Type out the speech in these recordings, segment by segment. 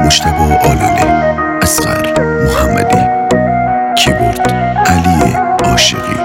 مجتبی آلونه، اصغر محمدی، کیبورد علی عاشقی.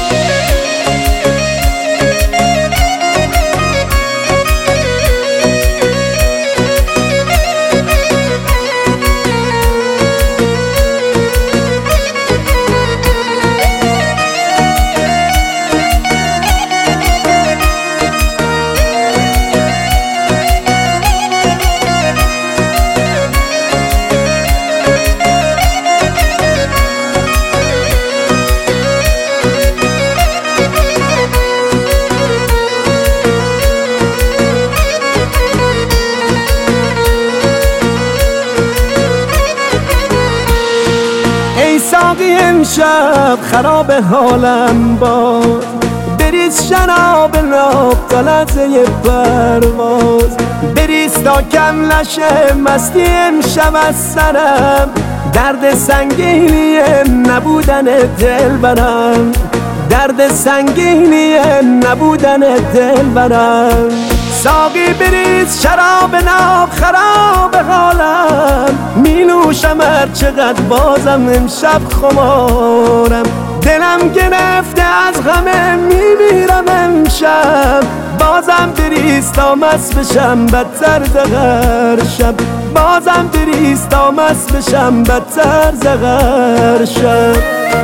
ساقی امشب خراب حالم باد، بریز شراب ناب تا لحظه پرواز، بریز تا کم نشه مستی امشب از سرم، درد سنگینی نبودن دلبرم، درد سنگینی نبودن دلبرم. ساقی بریز شراب ناب خراب حالم، می نوشم هر چقدر بازم امشب خمارم، دلم گرفته از غمه میمیرم امشب، بازم بریز تا مست بشم بدتر زغر شب، بازم بریز تا مست بشم بدتر زغر شب.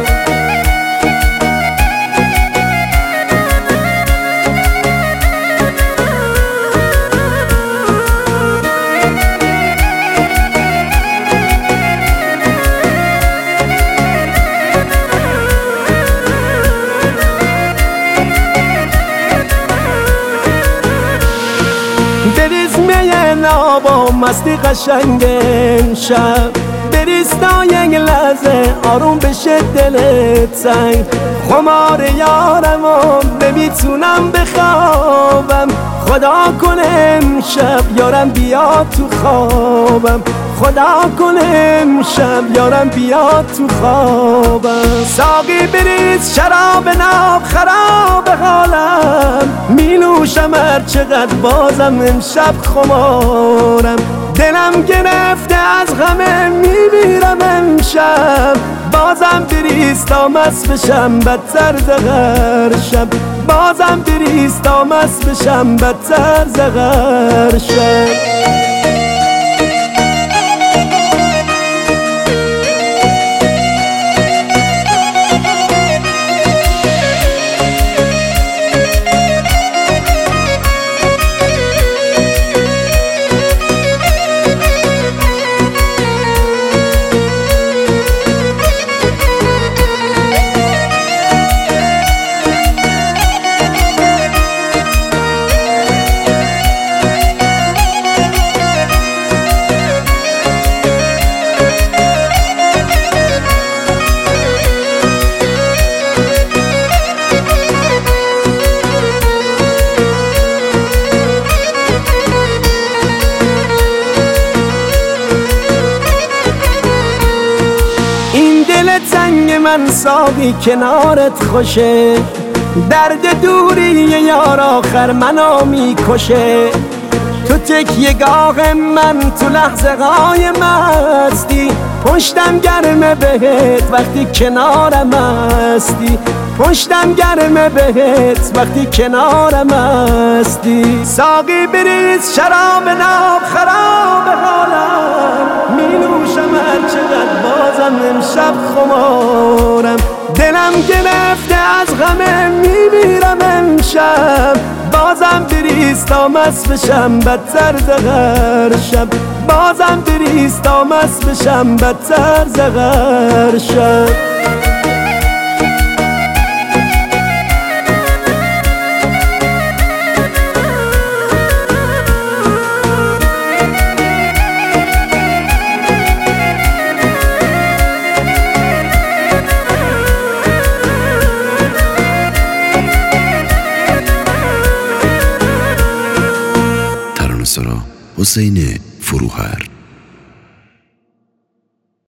بریز میه نابا مستی قشنگ امشب، بریز تا یک لحظه آروم بشه دلت سنگ، خمار یارم و نمیتونم بخوابم، خدا کنه امشب یارم بیا تو خوابم، خدا کنه امشب یارم بیا تو خوابم. ساقی بریز شراب ناب خراب حالم، می نوشم هر چقدر بازم امشب خمارم، دلم گرفته از غمه میمیرم امشب، بازم بریز تا مست بشم بدتر زغر شب، بازم بریز تا مست بشم بدتر زغر شب. تنگ من ساقی کنارت خوشه، درد دوری یار آخر منو میکشه، تو تکیه‌گاه من تو لحظه های مستی، پشتم گرمه بهت وقتی کنارم هستی، پشتم گرمه بهت وقتی کنارم هستی. ساقی بریز شراب ناب خراب حالم، می نوشم هر چقدر بازم امشب خمارم، دلم گرفته از غمه میمیرم امشب، بازم بریز تا مست بشم بدتر زغر شب، بازم بریز تا مست بشم بدتر زغر شب. ترانه‌سرا حسین فروهر.